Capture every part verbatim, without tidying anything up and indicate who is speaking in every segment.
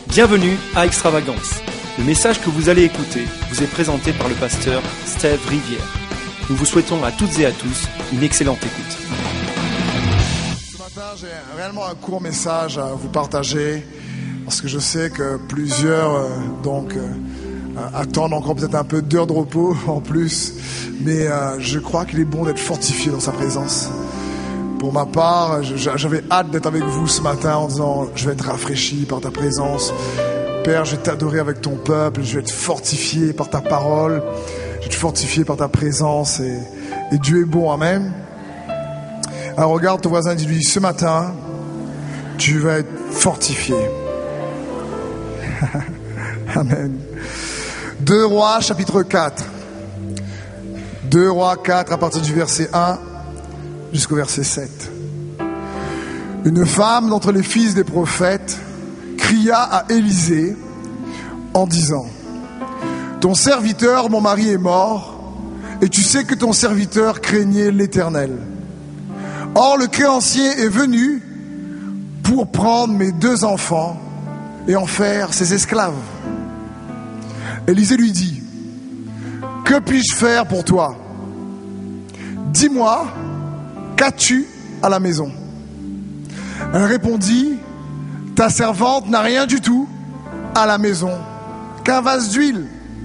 Speaker 1: Bienvenue à Extravagance. Le message que vous allez écouter vous est présenté par le pasteur Steve Rivière. Nous vous souhaitons à toutes et à tous une excellente écoute.
Speaker 2: Ce matin, j'ai réellement un court message à vous partager parce que je sais que plusieurs euh, donc euh, attendent encore peut-être un peu d'heures de repos en plus, mais euh, je crois qu'il est bon d'être fortifié dans sa présence. Pour ma part, j'avais hâte d'être avec vous ce matin en disant je vais être rafraîchi par ta présence. Père, je vais t'adorer avec ton peuple, je vais être fortifié par ta parole, je vais être fortifié par ta présence et, et Dieu est bon, amen. Alors regarde ton voisin et dis-lui, ce matin, tu vas être fortifié. Amen. deux Rois, chapitre quatre. deux Rois quatre, à partir du verset un jusqu'au verset sept. Une femme d'entre les fils des prophètes cria à Élisée en disant: ton serviteur, mon mari, est mort, et tu sais que ton serviteur craignait l'Éternel. Or le créancier est venu pour prendre mes deux enfants et en faire ses esclaves. Élisée lui dit: que puis-je faire pour toi? Dis-moi, qu'as-tu à la maison? Elle répondit: ta servante n'a rien du tout à la maison qu'un vase d'huile.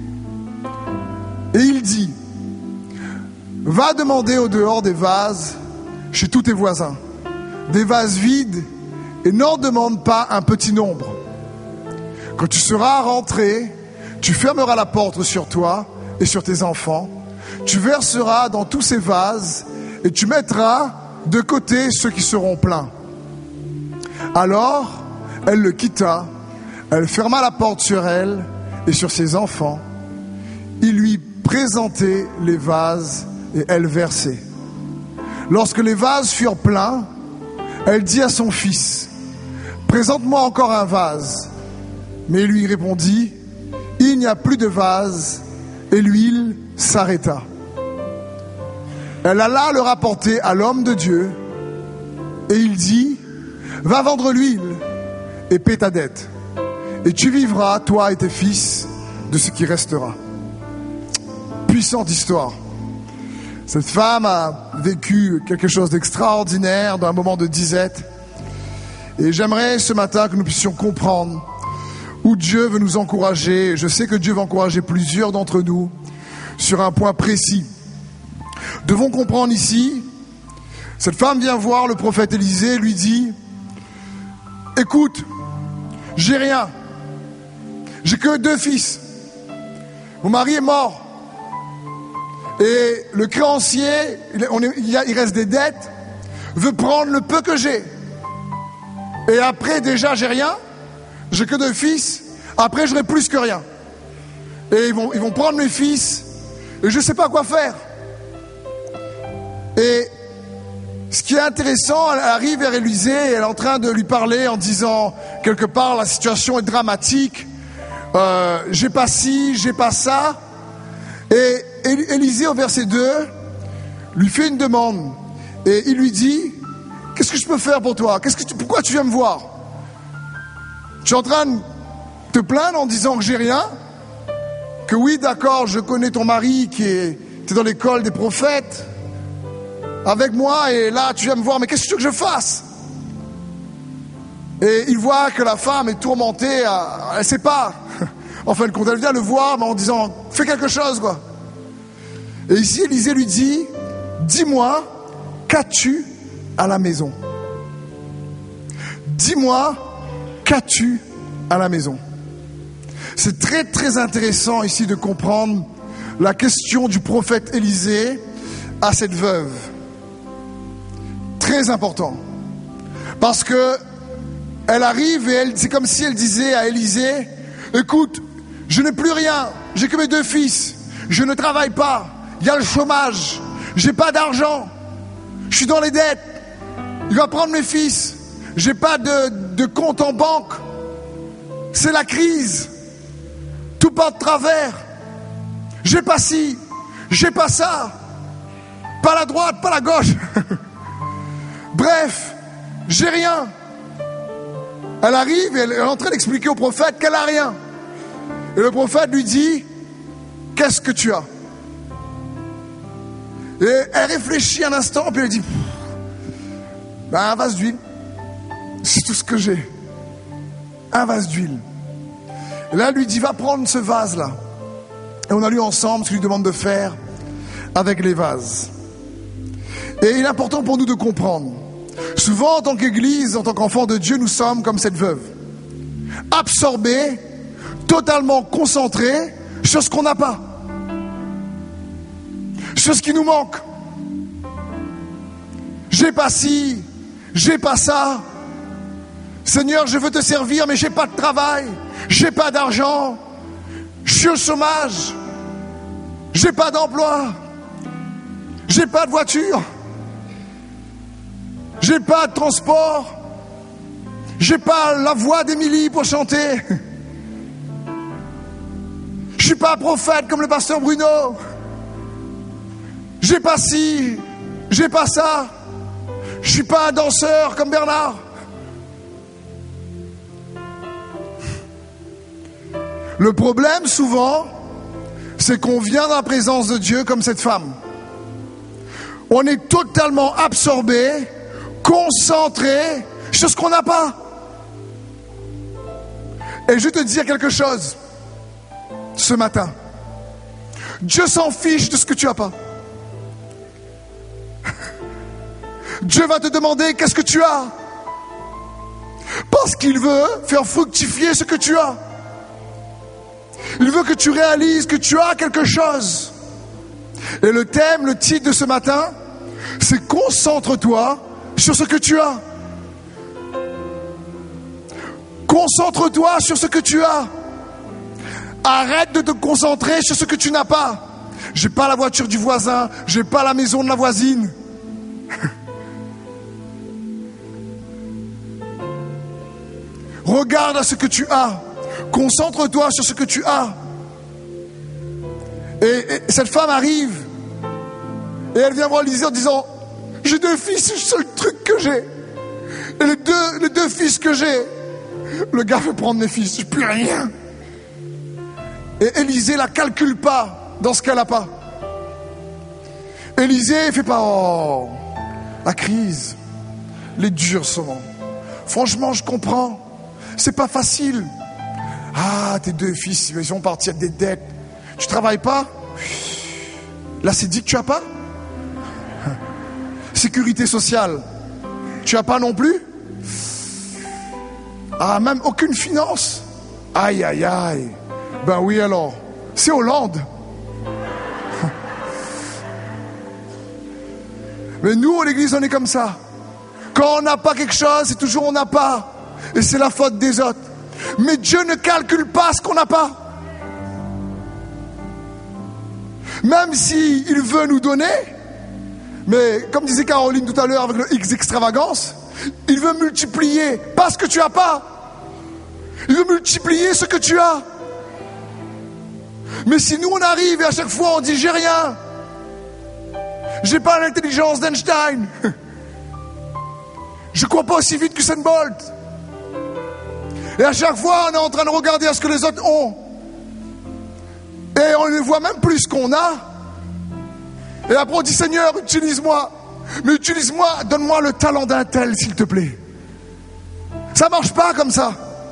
Speaker 2: Et il dit: va demander au dehors des vases chez tous tes voisins, des vases vides, et n'en demande pas un petit nombre. Quand tu seras rentré, tu fermeras la porte sur toi et sur tes enfants, tu verseras dans tous ces vases et tu mettras de côté ceux qui seront pleins. Alors, elle le quitta, elle ferma la porte sur elle et sur ses enfants. Il lui présentait les vases et elle versait. Lorsque les vases furent pleins, elle dit à son fils: présente-moi encore un vase. Mais il lui répondit: il n'y a plus de vase, et l'huile s'arrêta. Elle alla le rapporter à l'homme de Dieu, et il dit: va vendre l'huile et paie ta dette, et tu vivras, toi et tes fils, de ce qui restera. Puissante histoire. Cette femme a vécu quelque chose d'extraordinaire dans un moment de disette, et j'aimerais ce matin que nous puissions comprendre où Dieu veut nous encourager. Je sais que Dieu va encourager plusieurs d'entre nous sur un point précis. Devons comprendre ici, cette femme vient voir le prophète Élisée et lui dit: écoute, j'ai rien, j'ai que deux fils, mon mari est mort, et le créancier, on est, il, y a, il reste des dettes, veut prendre le peu que j'ai, et après déjà j'ai rien, j'ai que deux fils, après j'aurai plus que rien, et ils vont, ils vont prendre mes fils, et je ne sais pas quoi faire. Et ce qui est intéressant, elle arrive vers Élisée, elle est en train de lui parler en disant quelque part la situation est dramatique, euh, j'ai pas ci, j'ai pas ça. Et Élisée au verset deux lui fait une demande et il lui dit: qu'est-ce que je peux faire pour toi? Qu'est-ce que tu, pourquoi tu viens me voir? Tu es en train de te plaindre en disant que j'ai rien, que oui d'accord je connais ton mari qui est, t'es dans l'école des prophètes avec moi, et là tu viens me voir, mais qu'est-ce que tu veux que je fasse? Et il voit que la femme est tourmentée, elle ne sait pas. En fin de compte, elle vient le voir mais en disant: fais quelque chose quoi. Et ici Élisée lui dit: dis-moi, qu'as-tu à la maison? Dis-moi, qu'as-tu à la maison? C'est très très intéressant ici de comprendre la question du prophète Élisée à cette veuve. Très important, parce que elle arrive et elle, c'est comme si elle disait à Élisée: écoute, je n'ai plus rien, j'ai que mes deux fils, je ne travaille pas, il y a le chômage, j'ai pas d'argent, je suis dans les dettes, il va prendre mes fils, j'ai pas de, de compte en banque, c'est la crise, tout part de travers, j'ai pas ci, j'ai pas ça, pas la droite, pas la gauche. Bref, j'ai rien. Elle arrive et elle est en train d'expliquer au prophète qu'elle n'a rien. Et le prophète lui dit, qu'est-ce que tu as? Et elle réfléchit un instant, puis elle dit, ben, un vase d'huile, c'est tout ce que j'ai. Un vase d'huile. Et là, elle lui dit, va prendre ce vase-là. Et on a lu ensemble ce qu'il lui demande de faire avec les vases. Et il est important pour nous de comprendre. Souvent, en tant qu'Église, en tant qu'enfant de Dieu, nous sommes comme cette veuve. Absorbés, totalement concentrés sur ce qu'on n'a pas. Sur ce qui nous manque. J'ai pas ci, j'ai pas ça. Seigneur, je veux te servir, mais j'ai pas de travail, j'ai pas d'argent, je suis au chômage, j'ai pas d'emploi, j'ai pas de voiture, j'ai pas de transport, j'ai pas la voix d'Émilie pour chanter, je suis pas un prophète comme le pasteur Bruno, j'ai pas ci, j'ai pas ça, je suis pas un danseur comme Bernard. Le problème souvent, c'est qu'on vient dans la présence de Dieu comme cette femme. On est totalement absorbé, concentré sur ce qu'on n'a pas. Et je vais te dire quelque chose ce matin. Dieu s'en fiche de ce que tu n'as pas. Dieu va te demander qu'est-ce que tu as. Parce qu'il veut faire fructifier ce que tu as. Il veut que tu réalises que tu as quelque chose. Et le thème, le titre de ce matin, c'est concentre-toi sur ce que tu as. Concentre-toi sur ce que tu as. Arrête de te concentrer sur ce que tu n'as pas. J'ai pas la voiture du voisin, j'ai pas la maison de la voisine. Regarde à ce que tu as. Concentre-toi sur ce que tu as. Et, et cette femme arrive et elle vient voir Élisée en disant, j'ai deux fils, c'est le seul truc que j'ai. Et les deux, les deux fils que j'ai, le gars veut prendre mes fils, j'ai plus rien. Et Élisée la calcule pas dans ce qu'elle n'a pas. Élisée fait pas, oh, la crise, les durs moments. Franchement, je comprends. C'est pas facile. Ah, tes deux fils, ils vont partir des dettes. Tu travailles pas? Là, c'est dit que tu as pas? Sécurité sociale, tu as pas non plus? Ah, même aucune finance? Aïe, aïe, aïe. Ben oui, alors, c'est Hollande. Mais nous, à l'église, on est comme ça. Quand on n'a pas quelque chose, c'est toujours on n'a pas. Et c'est la faute des autres. Mais Dieu ne calcule pas ce qu'on n'a pas. Même s'il veut nous donner, mais comme disait Caroline tout à l'heure avec le X extravagance, il veut multiplier, pas ce que tu n'as pas. Il veut multiplier ce que tu as. Mais si nous on arrive et à chaque fois on dit j'ai rien, j'ai pas l'intelligence d'Einstein, je cours pas aussi vite que Usain Bolt, et à chaque fois on est en train de regarder à ce que les autres ont, et on ne voit même plus ce qu'on a, et après on dit Seigneur utilise-moi, mais utilise-moi, donne-moi le talent d'un tel s'il te plaît. Ça marche pas comme ça.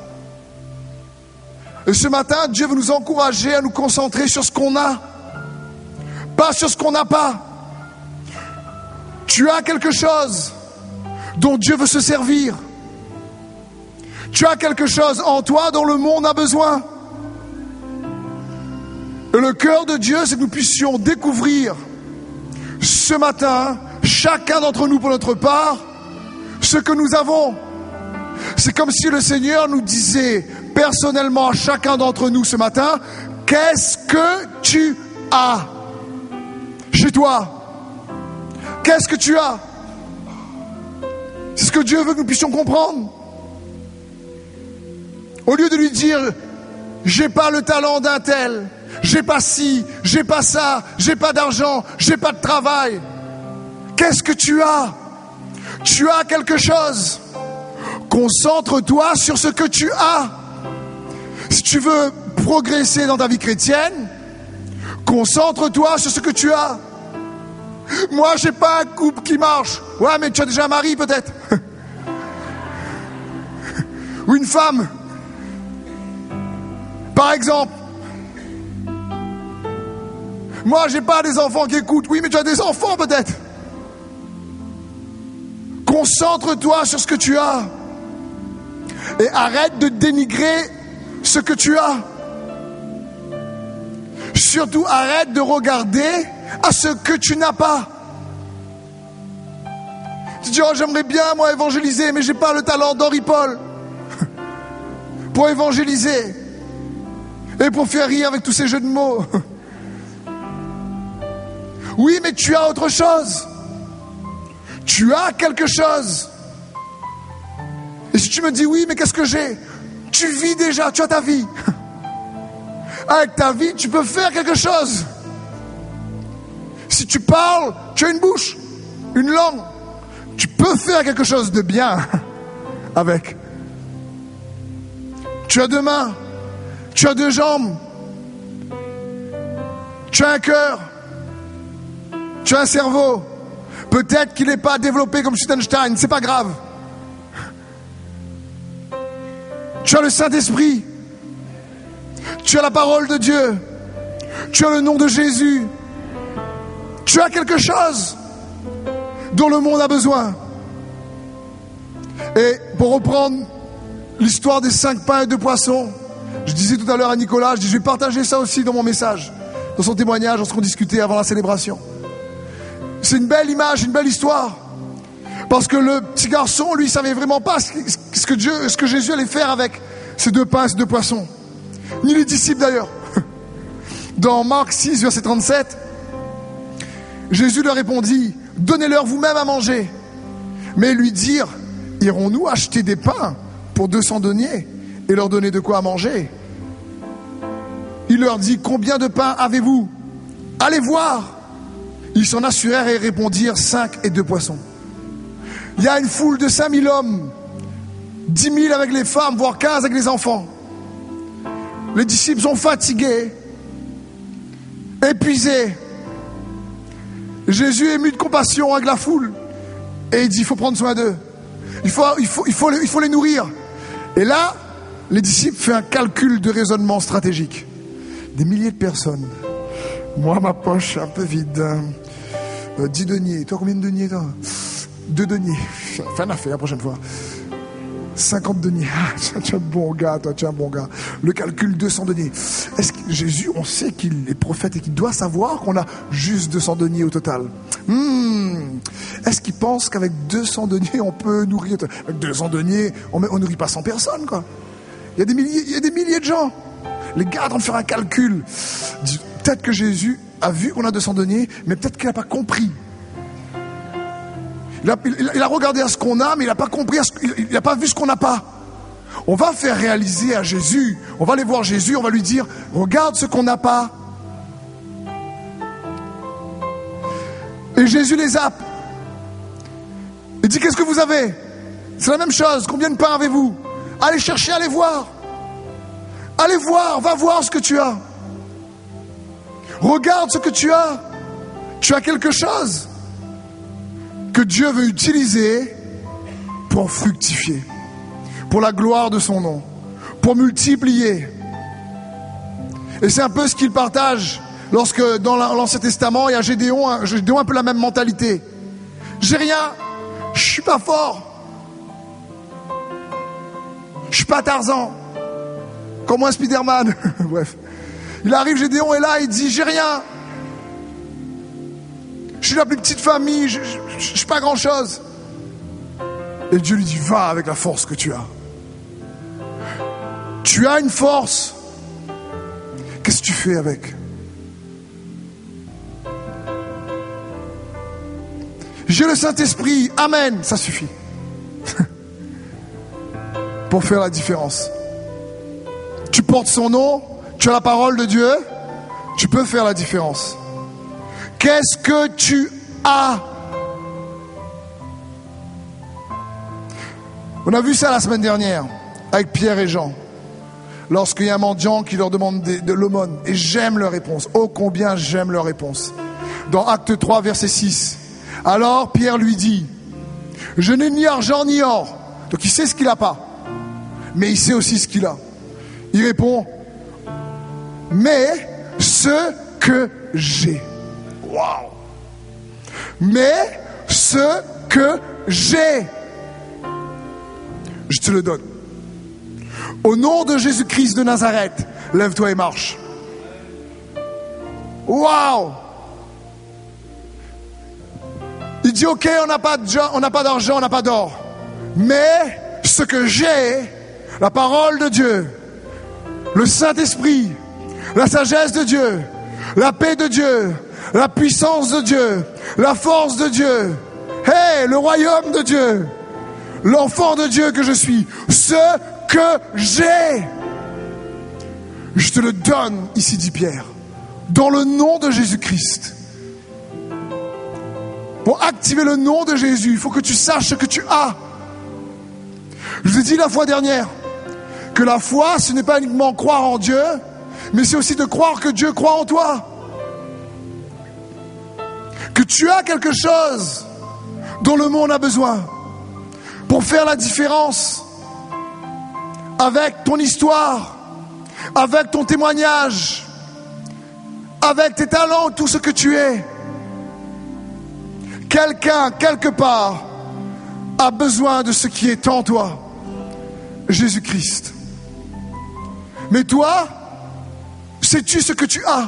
Speaker 2: Et ce matin, Dieu veut nous encourager à nous concentrer sur ce qu'on a, pas sur ce qu'on n'a pas. Tu as quelque chose dont Dieu veut se servir. Tu as quelque chose en toi dont le monde a besoin. Et le cœur de Dieu, c'est que nous puissions découvrir ce matin, chacun d'entre nous pour notre part, ce que nous avons. C'est comme si le Seigneur nous disait personnellement à chacun d'entre nous ce matin, qu'est-ce que tu as chez toi? Qu'est-ce que tu as? C'est ce que Dieu veut que nous puissions comprendre. Au lieu de lui dire, j'ai pas le talent d'un tel, j'ai pas ci, j'ai pas ça, j'ai pas d'argent, j'ai pas de travail. Qu'est-ce que tu as? Tu as quelque chose. Concentre-toi sur ce que tu as. Si tu veux progresser dans ta vie chrétienne, concentre-toi sur ce que tu as. Moi, j'ai pas un couple qui marche. Ouais, mais tu as déjà un mari peut-être. Ou une femme. Par exemple. Moi, j'ai pas des enfants qui écoutent. Oui, mais tu as des enfants peut-être. Concentre-toi sur ce que tu as. Et arrête de dénigrer ce que tu as. Surtout, arrête de regarder à ce que tu n'as pas. Tu dis, oh, j'aimerais bien, moi, évangéliser, mais j'ai pas le talent d'Henri Paul pour évangéliser et pour faire rire avec tous ces jeux de mots. Oui, mais tu as autre chose. Tu as quelque chose. Et si tu me dis, oui, mais qu'est-ce que j'ai? Tu vis déjà, tu as ta vie. Avec ta vie, tu peux faire quelque chose. Si tu parles, tu as une bouche, une langue. Tu peux faire quelque chose de bien avec. Tu as deux mains, tu as deux jambes, tu as un cœur, tu as un cerveau. Peut-être qu'il n'est pas développé comme Einstein, c'est pas grave. Tu as le Saint-Esprit. Tu as la parole de Dieu. Tu as le nom de Jésus. Tu as quelque chose dont le monde a besoin. Et pour reprendre l'histoire des cinq pains et deux poissons, je disais tout à l'heure à Nicolas, je, dis, je vais partager ça aussi dans mon message, dans son témoignage, dans ce qu'on discutait avant la célébration. C'est une belle image, une belle histoire. Parce que le petit garçon, lui, savait vraiment pas ce que Dieu, ce que Jésus allait faire avec ces deux pains et ces deux poissons. Ni les disciples d'ailleurs. Dans Marc six, verset trente-sept, Jésus leur répondit, donnez-leur vous-même à manger. Mais lui dire, irons-nous acheter des pains pour deux cents deniers et leur donner de quoi à manger? Il leur dit, combien de pains avez-vous? Allez voir. Ils s'en assurèrent et répondirent, cinq et deux poissons. Il y a une foule de cinq mille hommes, dix mille avec les femmes, voire quinze avec les enfants. Les disciples sont fatigués, épuisés. Jésus est ému de compassion avec la foule et il dit, il faut prendre soin d'eux. Il faut, il faut, il faut, il faut les nourrir. Et là, les disciples font un calcul de raisonnement stratégique. Des milliers de personnes. Moi, ma poche un peu vide. Euh, dix deniers. Toi, combien de deniers, toi? Deux deniers. Fin d'affaire la prochaine fois. cinquante deniers. Ah, tu es un bon gars, toi, tu es un bon gars. Le calcul deux cents deniers. Est-ce que Jésus, on sait qu'il est prophète et qu'il doit savoir qu'on a juste deux cents deniers au total. Hmm. Est-ce qu'il pense qu'avec deux cents deniers, on peut nourrir... Avec deux cents deniers, on ne nourrit pas cent personnes, quoi. Il y a des milliers, il y a des milliers de gens. Les gars, en train de faire un calcul. Peut-être que Jésus a vu qu'on a deux cents deniers, mais peut-être qu'il n'a pas compris. Il a, il, il a regardé à ce qu'on a, mais il n'a pas compris, à ce, il n'a pas vu ce qu'on n'a pas. On va faire réaliser à Jésus, on va aller voir Jésus, on va lui dire, regarde ce qu'on n'a pas. Et Jésus les zappe. Il dit, qu'est-ce que vous avez? C'est la même chose, combien de pains avez-vous? Allez chercher, allez voir. Allez voir, va voir ce que tu as. Regarde ce que tu as. Tu as quelque chose que Dieu veut utiliser pour fructifier, pour la gloire de son nom, pour multiplier. Et c'est un peu ce qu'il partage lorsque dans l'Ancien Testament, il y a Gédéon, Gédéon un peu la même mentalité. J'ai rien, je suis pas fort, je suis pas Tarzan, comme moi Spider-Man. Bref, il arrive Gédéon et là il dit j'ai rien. Je suis la plus petite famille, je ne suis pas grand-chose. Et Dieu lui dit, va avec la force que tu as. Tu as une force. Qu'est-ce que tu fais avec? J'ai le Saint-Esprit, amen, ça suffit. Pour faire la différence. Tu portes son nom, tu as la parole de Dieu, tu peux faire la différence. Qu'est-ce que tu as? On a vu ça la semaine dernière avec Pierre et Jean. Lorsqu'il y a un mendiant qui leur demande de, de l'aumône. Et j'aime leur réponse. Oh combien j'aime leur réponse. Dans Acte trois, verset six. Alors Pierre lui dit, je n'ai ni argent ni or. Donc il sait ce qu'il n'a pas. Mais il sait aussi ce qu'il a. Il répond, mais ce que j'ai. Waouh. Mais ce que j'ai, je te le donne. Au nom de Jésus-Christ de Nazareth, lève-toi et marche. Waouh! Il dit, ok, on n'a pas d'argent, on n'a pas d'or. Mais ce que j'ai, la parole de Dieu, le Saint-Esprit, la sagesse de Dieu, la paix de Dieu, la puissance de Dieu, la force de Dieu, hey, le royaume de Dieu, l'enfant de Dieu que je suis, ce que j'ai, je te le donne, ici dit Pierre, dans le nom de Jésus-Christ. Pour activer le nom de Jésus, il faut que tu saches ce que tu as. Je vous ai dit la fois dernière que la foi, ce n'est pas uniquement croire en Dieu, mais c'est aussi de croire que Dieu croit en toi. Que tu as quelque chose dont le monde a besoin pour faire la différence avec ton histoire, avec ton témoignage, avec tes talents, tout ce que tu es. Quelqu'un, quelque part, a besoin de ce qui est en toi, Jésus-Christ. Mais toi, sais-tu ce que tu as?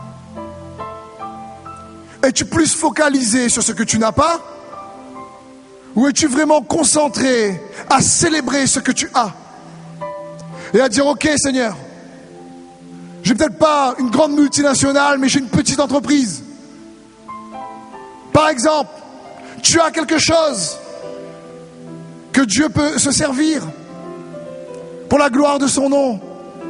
Speaker 2: Es-tu plus focalisé sur ce que tu n'as pas? Ou es-tu vraiment concentré à célébrer ce que tu as? Et à dire, ok Seigneur, j'ai peut-être pas une grande multinationale, mais j'ai une petite entreprise. Par exemple, tu as quelque chose que Dieu peut se servir pour la gloire de son nom.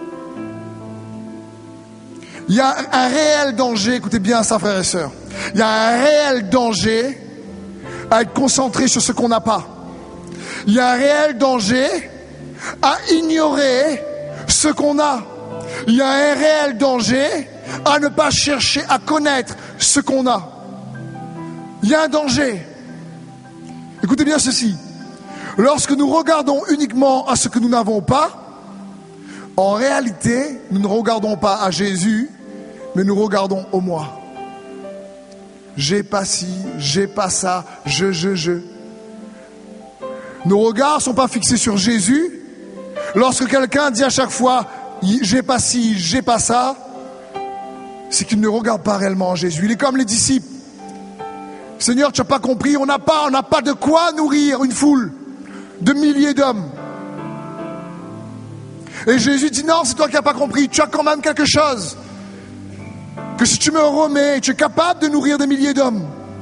Speaker 2: Il y a un réel danger, écoutez bien ça frères et sœurs, il y a un réel danger à être concentré sur ce qu'on n'a pas. Il y a un réel danger à ignorer ce qu'on a. Il y a un réel danger à ne pas chercher à connaître ce qu'on a. Il y a un danger. Écoutez bien ceci. Lorsque nous regardons uniquement à ce que nous n'avons pas, en réalité, nous ne regardons pas à Jésus, mais nous regardons au moi. J'ai pas ci, j'ai pas ça, je, je, je. Nos regards ne sont pas fixés sur Jésus. Lorsque quelqu'un dit à chaque fois, j'ai pas ci, j'ai pas ça, c'est qu'il ne regarde pas réellement Jésus. Il est comme les disciples. Seigneur, tu n'as pas compris, on n'a pas, on n'a pas de quoi nourrir une foule de milliers d'hommes. Et Jésus dit non, c'est toi qui n'as pas compris, tu as quand même quelque chose. Que si tu me remets, tu es capable de nourrir des milliers d'hommes.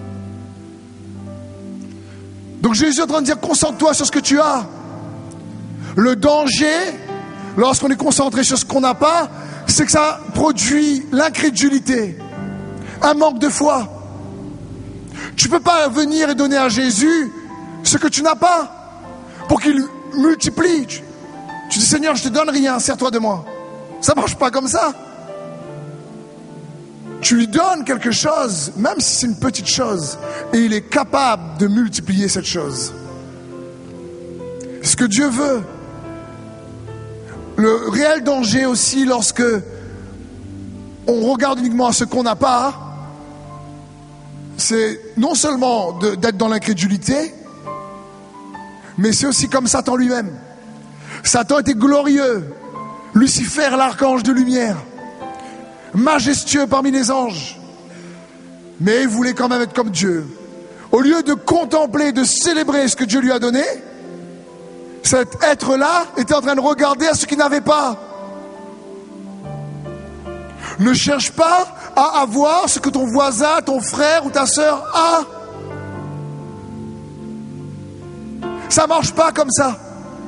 Speaker 2: Donc Jésus est en train de dire, concentre-toi sur ce que tu as. Le danger, lorsqu'on est concentré sur ce qu'on n'a pas, c'est que ça produit l'incrédulité, un manque de foi. Tu ne peux pas venir et donner à Jésus ce que tu n'as pas pour qu'il multiplie. Tu, tu dis Seigneur, je te donne rien, sers-toi de moi. Ça ne marche pas comme ça. Tu lui donnes quelque chose, même si c'est une petite chose, et il est capable de multiplier cette chose. C'est ce que Dieu veut. Le réel danger aussi, lorsque on regarde uniquement à ce qu'on n'a pas, c'est non seulement de, d'être dans l'incrédulité, mais c'est aussi comme Satan lui-même. Satan était glorieux, Lucifer, l'archange de lumière, majestueux parmi les anges, mais il voulait quand même être comme Dieu. Au lieu de contempler, de célébrer ce que Dieu lui a donné, cet être-là était en train de regarder à ce qu'il n'avait pas. Ne cherche pas à avoir ce que ton voisin, ton frère ou ta sœur a. Ça ne marche pas comme ça.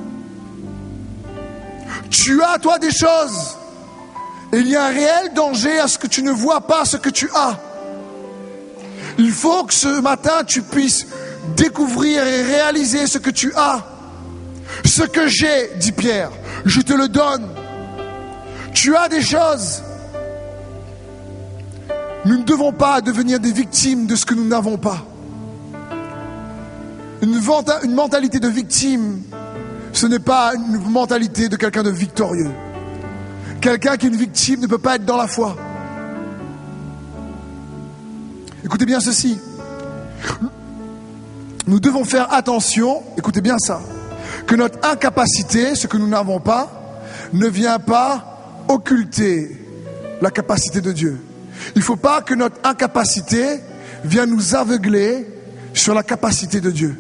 Speaker 2: Tu as, toi, des choses. Et il y a un réel danger à ce que tu ne vois pas ce que tu as. Il faut que ce matin, tu puisses découvrir et réaliser ce que tu as. Ce que j'ai, dit Pierre, je te le donne. Tu as des choses. Nous ne devons pas devenir des victimes de ce que nous n'avons pas. Une, venta- une mentalité de victime, ce n'est pas une mentalité de quelqu'un de victorieux. Quelqu'un qui est une victime ne peut pas être dans la foi. Écoutez bien ceci. Nous devons faire attention, écoutez bien ça, que notre incapacité, ce que nous n'avons pas, ne vient pas occulter la capacité de Dieu. Il ne faut pas que notre incapacité vienne nous aveugler sur la capacité de Dieu.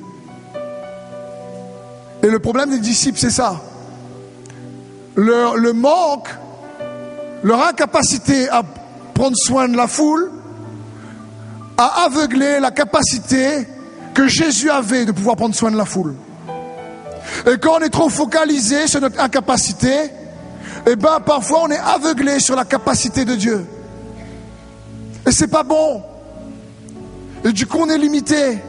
Speaker 2: Et le problème des disciples, c'est ça. Leur, le manque, leur incapacité à prendre soin de la foule, a aveuglé la capacité que Jésus avait de pouvoir prendre soin de la foule. Et quand on est trop focalisé sur notre incapacité, eh ben parfois on est aveuglé sur la capacité de Dieu. Et c'est pas bon. Et du coup on est limité.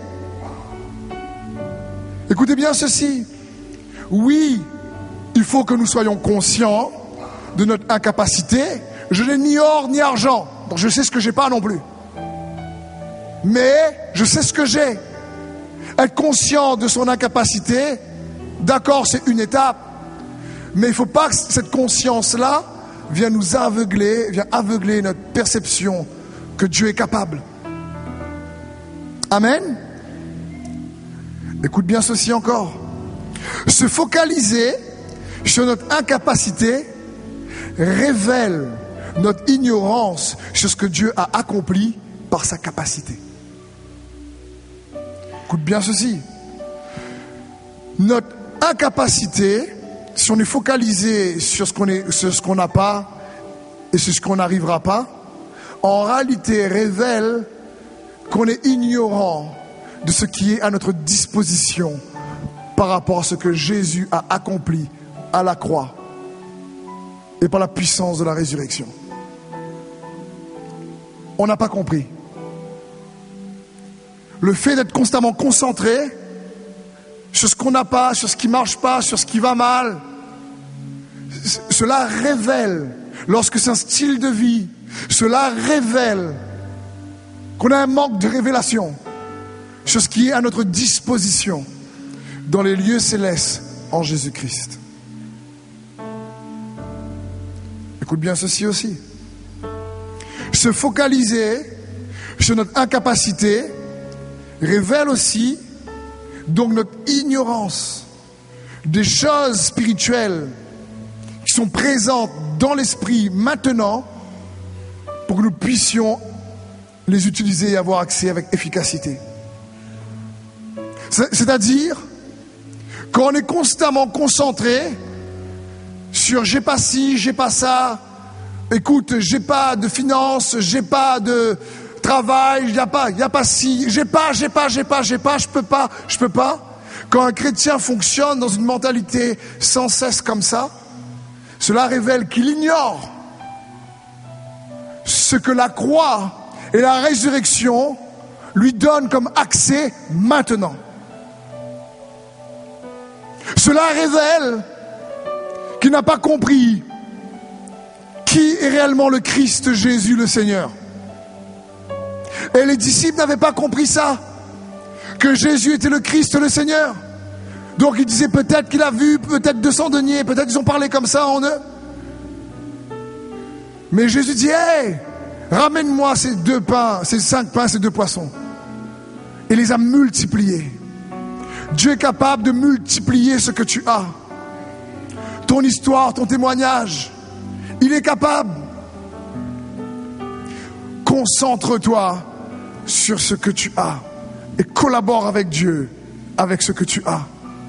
Speaker 2: Écoutez bien ceci. Oui, il faut que nous soyons conscients de notre incapacité. Je n'ai ni or ni argent, donc je sais ce que j'ai pas non plus. Mais je sais ce que j'ai. Être conscient de son incapacité, d'accord, c'est une étape. Mais il ne faut pas que cette conscience-là vienne nous aveugler, vienne aveugler notre perception que Dieu est capable. Amen. Écoute bien ceci encore. Se focaliser sur notre incapacité révèle notre ignorance sur ce que Dieu a accompli par sa capacité. Écoute bien ceci. Notre incapacité, si on est focalisé sur ce qu'on est, sur ce qu'on n'a pas et sur ce qu'on n'arrivera pas, en réalité révèle qu'on est ignorant de ce qui est à notre disposition par rapport à ce que Jésus a accompli à la croix et par la puissance de la résurrection. On n'a pas compris. Le fait d'être constamment concentré sur ce qu'on n'a pas, sur ce qui ne marche pas, sur ce qui va mal, c- cela révèle, lorsque c'est un style de vie, cela révèle qu'on a un manque de révélation sur ce qui est à notre disposition dans les lieux célestes en Jésus-Christ. Écoute bien ceci aussi. Se focaliser sur notre incapacité révèle aussi donc notre ignorance des choses spirituelles qui sont présentes dans l'esprit maintenant pour que nous puissions les utiliser et avoir accès avec efficacité. C'est-à-dire, quand on est constamment concentré sur j'ai pas ci, j'ai pas ça, écoute, j'ai pas de finances, j'ai pas de travail, il n'y a pas, il n'y a pas ci, j'ai pas, j'ai pas, j'ai pas, j'ai pas, je peux pas, je peux pas. Quand un chrétien fonctionne dans une mentalité sans cesse comme ça, cela révèle qu'il ignore ce que la croix et la résurrection lui donnent comme accès maintenant. Cela révèle qu'il n'a pas compris qui est réellement le Christ Jésus le Seigneur. Et les disciples n'avaient pas compris ça, que Jésus était le Christ le Seigneur. Donc ils disaient peut-être qu'il a vu, peut-être deux cents deniers, peut-être ils ont parlé comme ça en eux. Mais Jésus dit, hey, ramène-moi ces deux pains, ces cinq pains, ces deux poissons. Et les a multipliés. Dieu est capable de multiplier ce que tu as. Ton histoire, ton témoignage, il est capable. Concentre-toi sur ce que tu as et collabore avec Dieu avec ce que tu as.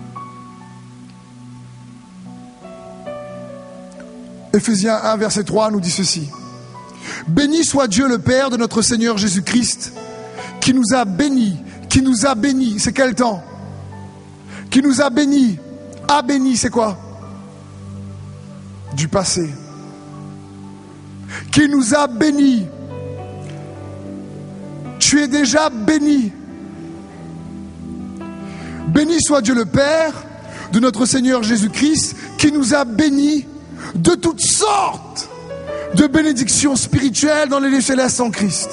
Speaker 2: Éphésiens un, verset trois nous dit ceci. Béni soit Dieu le Père de notre Seigneur Jésus-Christ, qui nous a bénis, qui nous a bénis, c'est quel temps? Qui nous a bénis. A béni, c'est quoi? Du passé. Qui nous a bénis. Tu es déjà béni. Béni soit Dieu le Père de notre Seigneur Jésus-Christ qui nous a bénis de toutes sortes de bénédictions spirituelles dans les lieux célestes en Christ.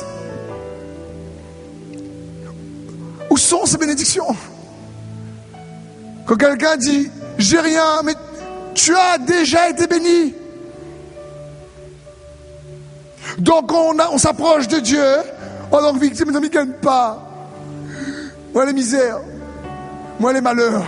Speaker 2: Où sont ces bénédictions? Quand quelqu'un dit « j'ai rien », mais tu as déjà été béni. Donc on, a, on s'approche de Dieu en tant que victime, mes amis ne gagnent pas. Moi les misères, moi les malheurs.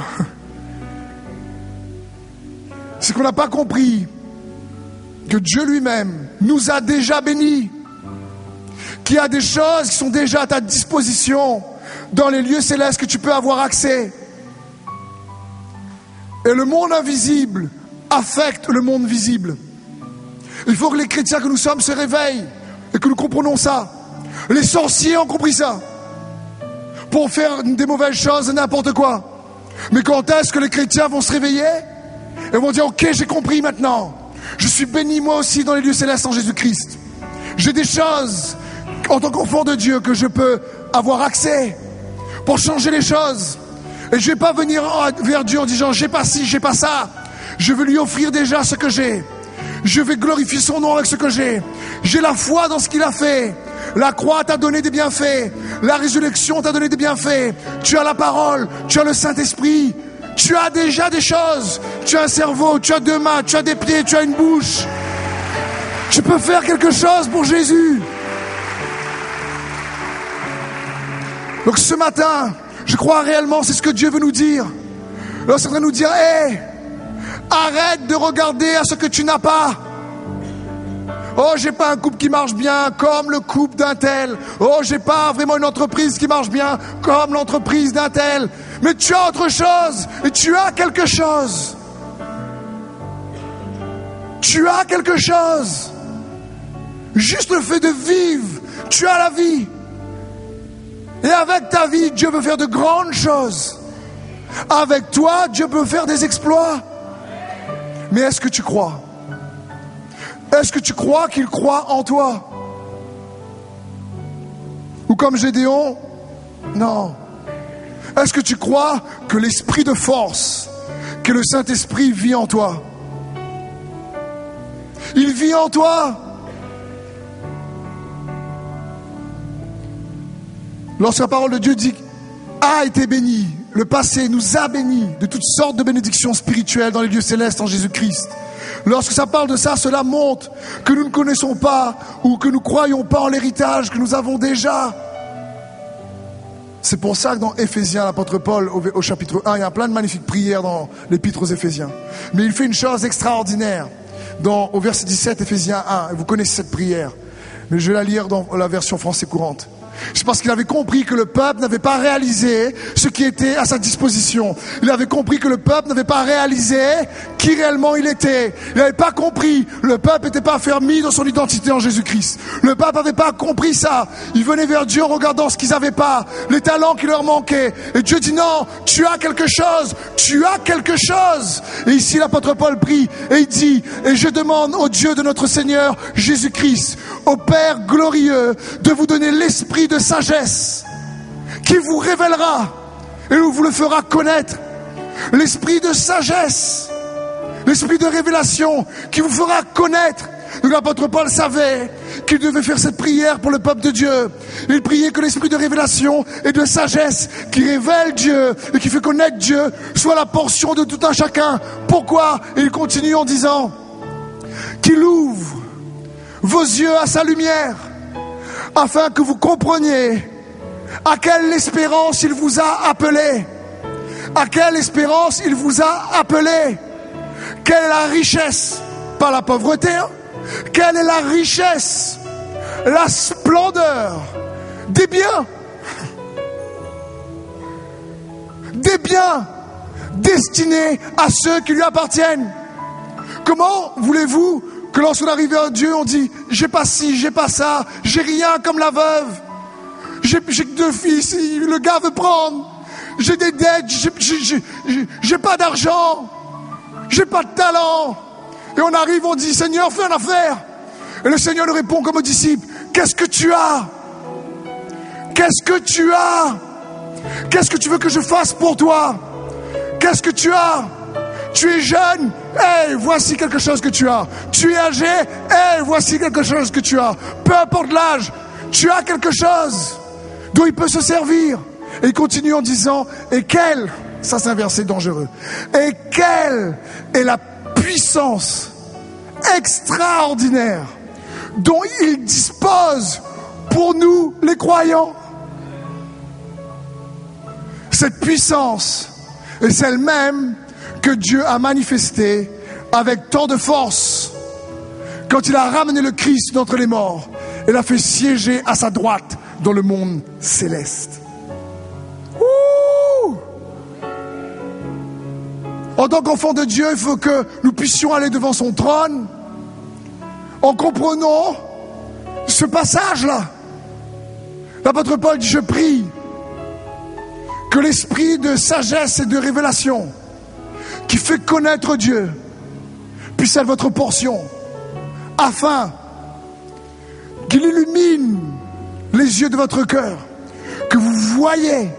Speaker 2: C'est qu'on n'a pas compris que Dieu lui-même nous a déjà bénis, qu'il y a des choses qui sont déjà à ta disposition dans les lieux célestes que tu peux avoir accès. Et le monde invisible affecte le monde visible. Il faut que les chrétiens que nous sommes se réveillent et que nous comprenons ça. Les sorciers ont compris ça pour faire des mauvaises choses, n'importe quoi. Mais quand est-ce que les chrétiens vont se réveiller et vont dire ok, j'ai compris maintenant, je suis béni moi aussi dans les lieux célestes en Jésus-Christ. J'ai des choses en tant qu'enfant de Dieu que je peux avoir accès pour changer les choses. Et je ne vais pas venir vers Dieu en disant j'ai pas ci, j'ai pas ça. Je veux lui offrir déjà ce que j'ai. Je vais glorifier son nom avec ce que j'ai. J'ai la foi dans ce qu'il a fait. La croix t'a donné des bienfaits. La résurrection t'a donné des bienfaits. Tu as la parole, tu as le Saint-Esprit. Tu as déjà des choses. Tu as un cerveau, tu as deux mains, tu as des pieds, tu as une bouche. Tu peux faire quelque chose pour Jésus. Donc ce matin, je crois réellement, c'est ce que Dieu veut nous dire. Alors c'est en train de nous dire, hé, hey, arrête de regarder à ce que tu n'as pas. Oh, j'ai pas un couple qui marche bien comme le couple d'un tel. Oh, j'ai pas vraiment une entreprise qui marche bien comme l'entreprise d'un tel. Mais tu as autre chose et tu as quelque chose. Tu as quelque chose. Juste le fait de vivre, tu as la vie. Et avec ta vie, Dieu veut faire de grandes choses. Avec toi, Dieu peut faire des exploits. Mais est-ce que tu crois? Est-ce que tu crois qu'il croit en toi? Ou comme Gédéon? Non. Est-ce que tu crois que l'esprit de force, que le Saint-Esprit vit en toi? Il vit en toi. Lorsque la parole de Dieu dit a été béni, le passé nous a bénis de toutes sortes de bénédictions spirituelles dans les lieux célestes en Jésus-Christ. Lorsque ça parle de ça, cela montre que nous ne connaissons pas ou que nous ne croyons pas en l'héritage que nous avons déjà. C'est pour ça que dans Éphésiens, l'apôtre Paul, au, au chapitre un, il y a plein de magnifiques prières dans l'épître aux Éphésiens. Mais il fait une chose extraordinaire dans, au verset dix-sept, Éphésiens un. Vous connaissez cette prière, mais je vais la lire dans la version français courante. C'est parce qu'il avait compris que le peuple n'avait pas réalisé ce qui était à sa disposition. Il avait compris que le peuple n'avait pas réalisé qui réellement il était. Il n'avait pas compris. Le peuple n'était pas affermi dans son identité en Jésus-Christ. Le peuple n'avait pas compris ça. Ils venaient vers Dieu en regardant ce qu'ils n'avaient pas, les talents qui leur manquaient. Et Dieu dit non, tu as quelque chose. Tu as quelque chose. Et ici l'apôtre Paul prie et il dit, et je demande au Dieu de notre Seigneur Jésus-Christ, au Père glorieux, de vous donner l'esprit de sagesse qui vous révélera et vous le fera connaître. L'esprit de sagesse, l'esprit de révélation qui vous fera connaître. Donc l'apôtre Paul savait qu'il devait faire cette prière pour le peuple de Dieu. Il priait que l'esprit de révélation et de sagesse qui révèle Dieu et qui fait connaître Dieu soit la portion de tout un chacun. Pourquoi? Et il continue en disant qu'il ouvre vos yeux à sa lumière, afin que vous compreniez à quelle espérance il vous a appelé. À quelle espérance il vous a appelé. Quelle est la richesse, pas la pauvreté, hein? Quelle est la richesse, la splendeur des biens, des biens destinés à ceux qui lui appartiennent. Comment voulez-vous que lorsqu'on arrive à Dieu, on dit j'ai pas ci, j'ai pas ça, j'ai rien comme la veuve, j'ai, j'ai deux fils, le gars veut prendre, j'ai des dettes, j'ai, j'ai, j'ai, j'ai pas d'argent, j'ai pas de talent. Et on arrive, on dit Seigneur, fais une affaire. Et le Seigneur nous répond comme aux disciples, qu'est-ce que tu as? Qu'est-ce que tu as? Qu'est-ce que tu veux que je fasse pour toi? Qu'est-ce que tu as? Tu es jeune, hey, voici quelque chose que tu as. Tu es âgé, hey, voici quelque chose que tu as. Peu importe l'âge, tu as quelque chose dont il peut se servir. Et il continue en disant, et quelle, ça c'est un verset dangereux, et quelle est la puissance extraordinaire dont il dispose pour nous les croyants. Cette puissance est celle même que Dieu a manifestée avec tant de force quand il a ramené le Christ d'entre les morts et l'a fait siéger à sa droite dans le monde céleste. Ouh! En tant qu'enfant de Dieu, il faut que nous puissions aller devant son trône en comprenant ce passage-là. L'apôtre Paul dit, je prie que l'esprit de sagesse et de révélation qui fait connaître Dieu puisse être votre portion, afin qu'il illumine les yeux de votre cœur, que vous voyez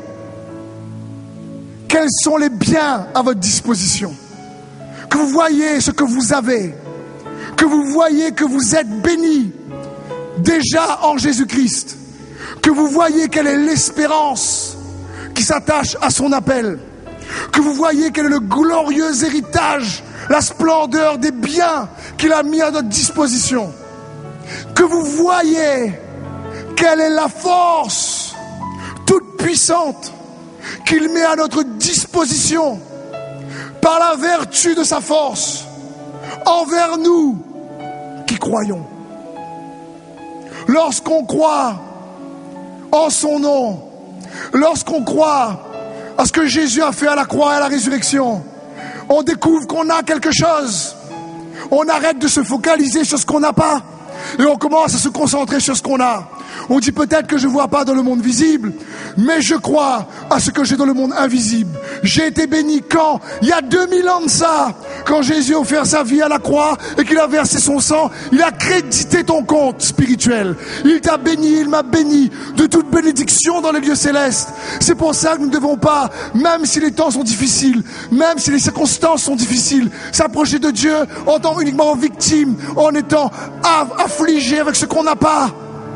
Speaker 2: quels sont les biens à votre disposition, que vous voyez ce que vous avez, que vous voyez que vous êtes bénis déjà en Jésus-Christ, que vous voyez quelle est l'espérance qui s'attache à son appel, que vous voyez quel est le glorieux héritage, la splendeur des biens qu'il a mis à notre disposition, que vous voyez quelle est la force toute puissante qu'il met à notre disposition par la vertu de sa force envers nous qui croyons. Lorsqu'on croit en son nom, lorsqu'on croit à ce que Jésus a fait à la croix et à la résurrection, on découvre qu'on a quelque chose. On arrête de se focaliser sur ce qu'on n'a pas et on commence à se concentrer sur ce qu'on a. On dit peut-être que je ne vois pas dans le monde visible, mais je crois à ce que j'ai dans le monde invisible. J'ai été béni quand? Il y a deux mille ans de ça, quand Jésus a offert sa vie à la croix et qu'il a versé son sang, il a crédité ton compte spirituel. Il t'a béni, il m'a béni de toute bénédiction dans les lieux célestes. C'est pour ça que nous ne devons pas, même si les temps sont difficiles, même si les circonstances sont difficiles, s'approcher de Dieu en tant uniquement victime, en étant affligé avec ce qu'on n'a pas.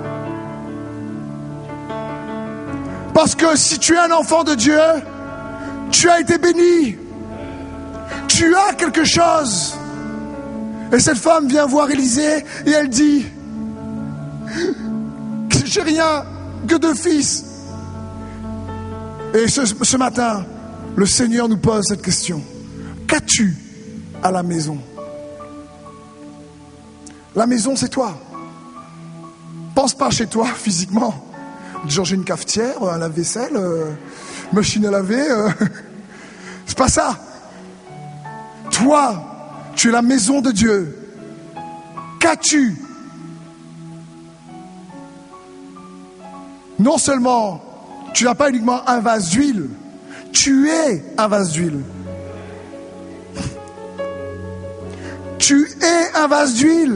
Speaker 2: Parce que si tu es un enfant de Dieu, tu as été béni. Tu as quelque chose. Et cette femme vient voir Élisée et elle dit, j'ai rien que deux fils. Et ce, ce matin, le Seigneur nous pose cette question. Qu'as-tu à la maison? La maison, c'est toi. Pense pas chez toi physiquement. Genre j'ai une cafetière, un lave-vaisselle, euh, machine à laver. Euh, c'est pas ça. Toi, tu es la maison de Dieu. Qu'as-tu? Non seulement tu n'as pas uniquement un vase d'huile, tu es un vase d'huile. Tu es un vase d'huile.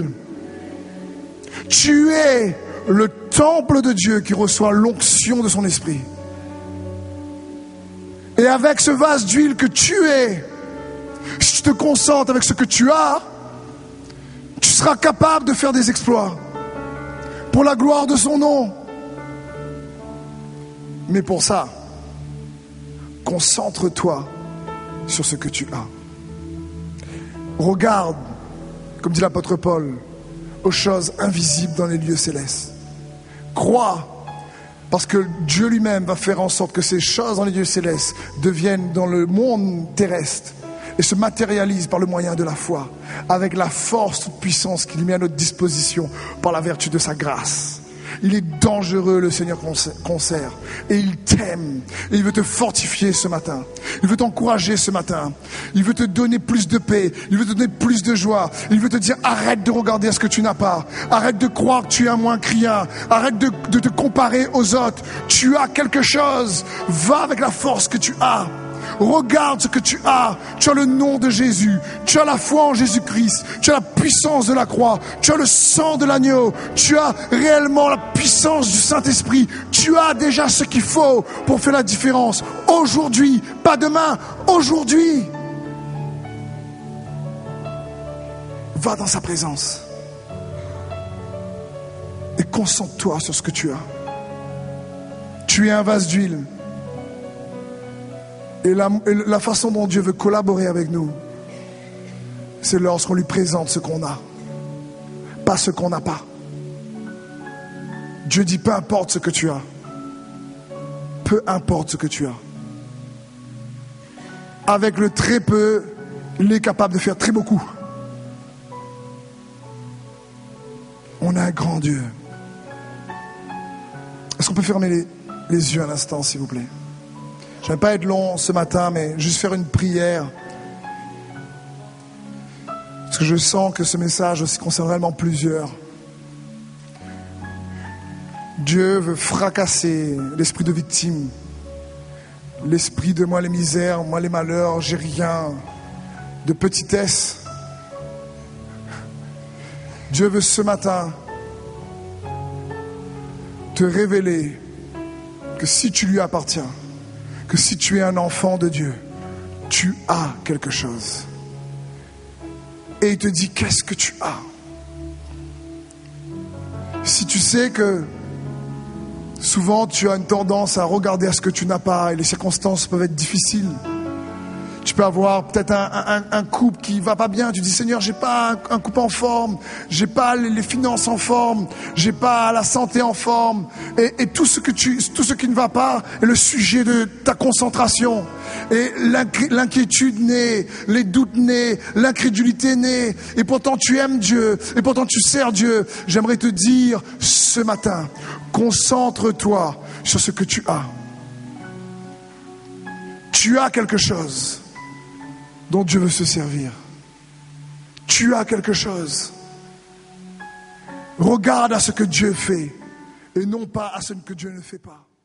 Speaker 2: Tu es le temple de Dieu qui reçoit l'onction de son esprit. Et avec ce vase d'huile que tu es, si tu te concentres avec ce que tu as, tu seras capable de faire des exploits pour la gloire de son nom. Mais pour ça, concentre-toi sur ce que tu as. Regarde, comme dit l'apôtre Paul, aux choses invisibles dans les lieux célestes. Crois, parce que Dieu lui-même va faire en sorte que ces choses dans les lieux célestes deviennent dans le monde terrestre et se matérialisent par le moyen de la foi, avec la force, toute puissance qu'il met à notre disposition par la vertu de sa grâce. Il est dangereux, le Seigneur qu'on sert, et il t'aime, et il veut te fortifier ce matin, il veut t'encourager ce matin, il veut te donner plus de paix, il veut te donner plus de joie, il veut te dire arrête de regarder à ce que tu n'as pas, arrête de croire que tu es un moins que rien, arrête de, de te comparer aux autres, tu as quelque chose, va avec la force que tu as. Regarde ce que tu as. Tu as le nom de Jésus. Tu as la foi en Jésus-Christ. Tu as la puissance de la croix. Tu as le sang de l'agneau. Tu as réellement la puissance du Saint-Esprit. Tu as déjà ce qu'il faut pour faire la différence. Aujourd'hui, pas demain, aujourd'hui. Va dans sa présence. Et concentre-toi sur ce que tu as. Tu es un vase d'huile. Et la, et la façon dont Dieu veut collaborer avec nous, c'est lorsqu'on lui présente ce qu'on a, pas ce qu'on n'a pas. Dieu dit peu importe ce que tu as. Peu importe ce que tu as. Avec le très peu, il est capable de faire très beaucoup. On a un grand Dieu. Est-ce qu'on peut fermer les, les yeux un instant, s'il vous plaît? Je ne vais pas être long ce matin, mais juste faire une prière. Parce que je sens que ce message aussi concerne réellement plusieurs. Dieu veut fracasser l'esprit de victime, l'esprit de moi les misères, moi les malheurs, j'ai rien, de petitesse. Dieu veut ce matin te révéler que si tu lui appartiens, que si tu es un enfant de Dieu, tu as quelque chose. Et il te dit, qu'est-ce que tu as? Si tu sais que souvent tu as une tendance à regarder à ce que tu n'as pas et les circonstances peuvent être difficiles. Tu peux avoir peut-être un, un, un couple qui va pas bien. Tu dis, Seigneur, j'ai pas un, un couple en forme, j'ai pas les, les finances en forme, j'ai pas la santé en forme, et, et tout ce que tu, tout ce qui ne va pas est le sujet de ta concentration. Et l'inquiétude naît, les doutes naissent, l'incrédulité naît. Et pourtant tu aimes Dieu, et pourtant tu sers Dieu. J'aimerais te dire ce matin, concentre-toi sur ce que tu as. Tu as quelque chose dont Dieu veut se servir. Tu as quelque chose. Regarde à ce que Dieu fait et non pas à ce que Dieu ne fait pas.